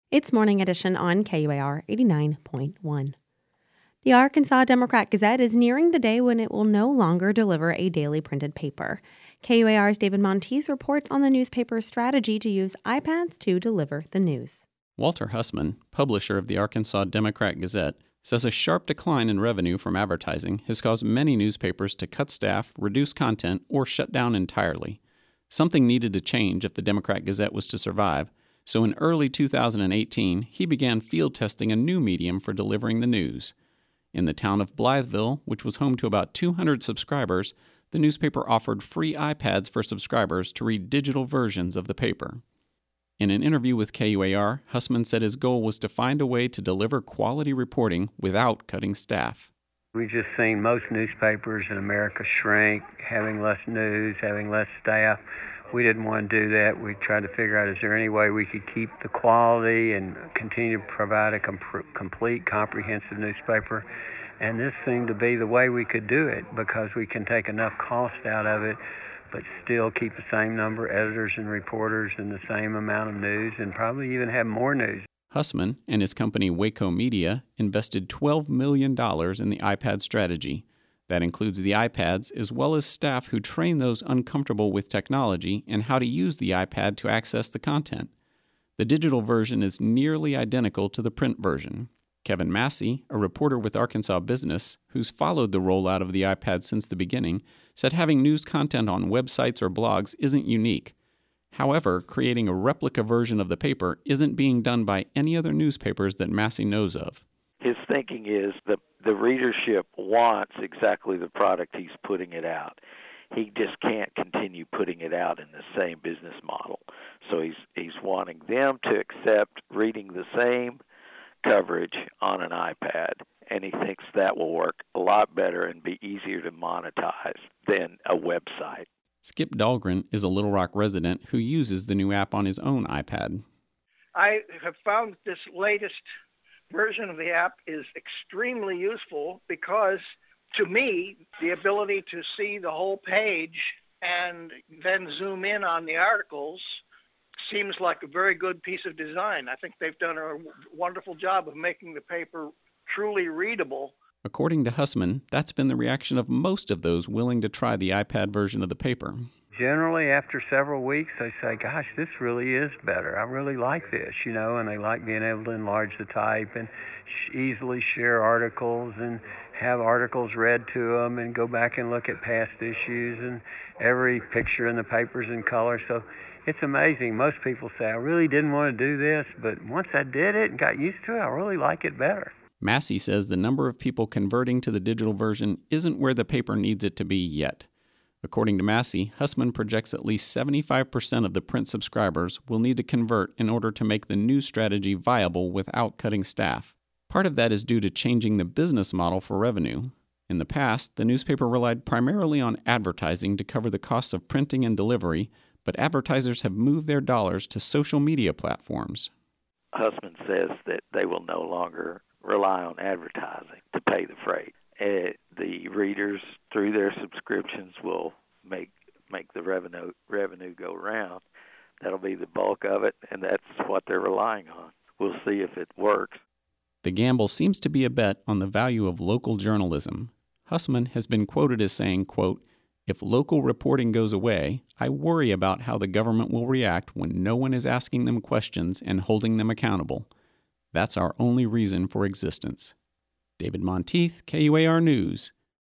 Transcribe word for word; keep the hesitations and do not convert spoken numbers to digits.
It's Morning Edition on K U A R eighty-nine point one. The Arkansas Democrat-Gazette is nearing the day when it will no longer deliver a daily printed paper. K U A R's David Monteith reports on the newspaper's strategy to use iPads to deliver the news. Walter Hussman, publisher of the Arkansas Democrat-Gazette, says a sharp decline in revenue from advertising has caused many newspapers to cut staff, reduce content, or shut down entirely. Something needed to change if the Democrat-Gazette was to survive, so in early two thousand eighteen, he began field testing a new medium for delivering the news. In the town of Blytheville, which was home to about two hundred subscribers, the newspaper offered free iPads for subscribers to read digital versions of the paper. In an interview with K U A R, Hussman said his goal was to find a way to deliver quality reporting without cutting staff. We've just seen most newspapers in America shrink, having less news, having less staff. We didn't want to do that. We tried to figure out, is there any way we could keep the quality and continue to provide a com- complete, comprehensive newspaper? And this seemed to be the way we could do it, because we can take enough cost out of it, but still keep the same number of editors and reporters and the same amount of news, and probably even have more news. Hussman and his company Waco Media invested twelve million dollars in the iPad strategy. That includes the iPads, as well as staff who train those uncomfortable with technology and how to use the iPad to access the content. The digital version is nearly identical to the print version. Kevin Massey, a reporter with Arkansas Business, who's followed the rollout of the iPad since the beginning, said having news content on websites or blogs isn't unique. However, creating a replica version of the paper isn't being done by any other newspapers that Massey knows of. His thinking is that the readership wants exactly the product he's putting it out. He just can't continue putting it out in the same business model. So he's he's wanting them to accept reading the same coverage on an iPad, and he thinks that will work a lot better and be easier to monetize than a website. Skip Dahlgren is a Little Rock resident who uses the new app on his own iPad. I have found this latest version of the app is extremely useful because, to me, the ability to see the whole page and then zoom in on the articles seems like a very good piece of design. I think they've done a wonderful job of making the paper truly readable. According to Hussman, that's been the reaction of most of those willing to try the iPad version of the paper. Generally, after several weeks, they say, gosh, this really is better. I really like this, you know, and they like being able to enlarge the type and sh- easily share articles and have articles read to them and go back and look at past issues, and every picture in the paper's in color. So it's amazing. Most people say, I really didn't want to do this, but once I did it and got used to it, I really like it better. Massey says the number of people converting to the digital version isn't where the paper needs it to be yet. According to Massey, Hussman projects at least seventy-five percent of the print subscribers will need to convert in order to make the new strategy viable without cutting staff. Part of that is due to changing the business model for revenue. In the past, the newspaper relied primarily on advertising to cover the costs of printing and delivery, but advertisers have moved their dollars to social media platforms. Hussman says that they will no longer rely on advertising to pay the freight. Uh, the readers, through their subscriptions, will make make the revenue revenue go round. That'll be the bulk of it, and that's what they're relying on. We'll see if it works. The gamble seems to be a bet on the value of local journalism. Hussman has been quoted as saying, quote, "If local reporting goes away, I worry about how the government will react when no one is asking them questions and holding them accountable. That's our only reason for existence." David Monteith, K U A R News,